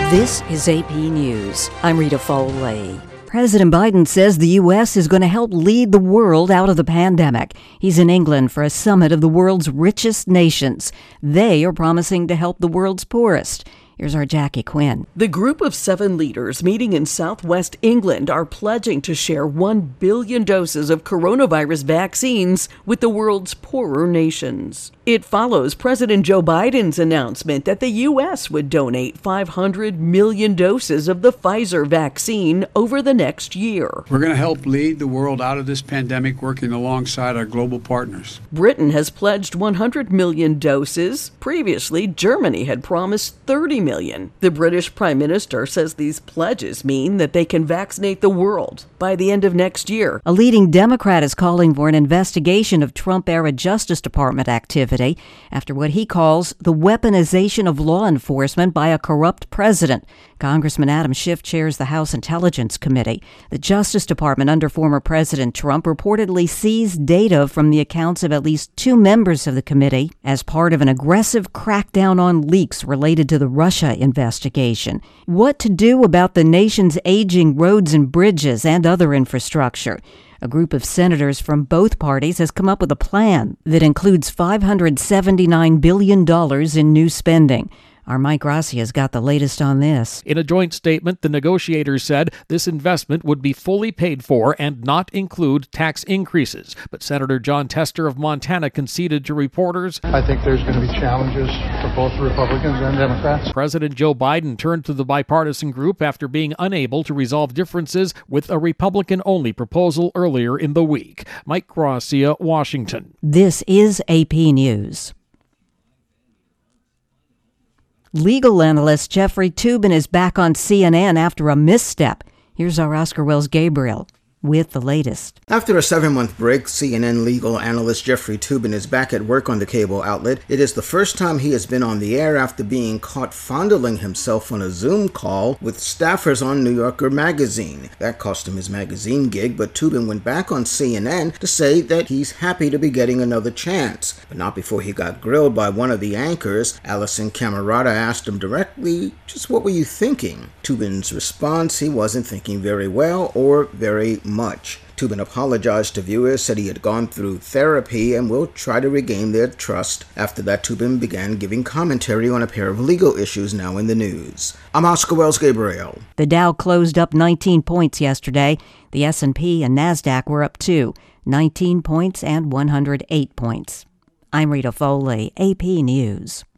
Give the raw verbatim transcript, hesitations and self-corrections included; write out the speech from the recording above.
This is A P News. I'm Rita Foley. President Biden says the U S is going to help lead the world out of the pandemic. He's in England for a summit of the world's richest nations. They are promising to help the world's poorest. Here's our Jackie Quinn. The group of seven leaders meeting in southwest England are pledging to share one billion doses of coronavirus vaccines with the world's poorer nations. It follows President Joe Biden's announcement that the U S would donate five hundred million doses of the Pfizer vaccine over the next year. We're going to help lead the world out of this pandemic, working alongside our global partners. Britain has pledged one hundred million doses. Previously, Germany had promised thirty million. The British Prime Minister says these pledges mean that they can vaccinate the world by the end of next year. A leading Democrat is calling for an investigation of Trump-era Justice Department activity after what he calls the weaponization of law enforcement by a corrupt president. Congressman Adam Schiff chairs the House Intelligence Committee. The Justice Department under former President Trump reportedly seized data from the accounts of at least two members of the committee as part of an aggressive crackdown on leaks related to the Russia investigation. What to do about the nation's aging roads and bridges and other infrastructure? A group of senators from both parties has come up with a plan that includes five hundred seventy-nine billion dollars in new spending. Our Mike Rossi has got the latest on this. In a joint statement, the negotiators said this investment would be fully paid for and not include tax increases. But Senator Jon Tester of Montana conceded to reporters, I think there's going to be challenges for both Republicans and Democrats. President Joe Biden turned to the bipartisan group after being unable to resolve differences with a Republican-only proposal earlier in the week. Mike Rossi, Washington. This is A P News. Legal analyst Jeffrey Toobin is back on C N N after a misstep. Here's our Oscar Wells Gabriel with the latest. After a seven-month break, C N N legal analyst Jeffrey Toobin is back at work on the cable outlet. It is the first time he has been on the air after being caught fondling himself on a Zoom call with staffers on New Yorker magazine. That cost him his magazine gig, but Toobin went back on C N N to say that he's happy to be getting another chance. But not before he got grilled by one of the anchors. Alison Camerata asked him directly, just what were you thinking? Toobin's response, he wasn't thinking very well or very much. Toobin apologized to viewers, said he had gone through therapy and will try to regain their trust. After that, Toobin began giving commentary on a pair of legal issues now in the news. I'm Oscar Wells Gabriel. The Dow closed up nineteen points yesterday. The S and P and NASDAQ were up two, nineteen points and one hundred eight points. I'm Rita Foley, A P News.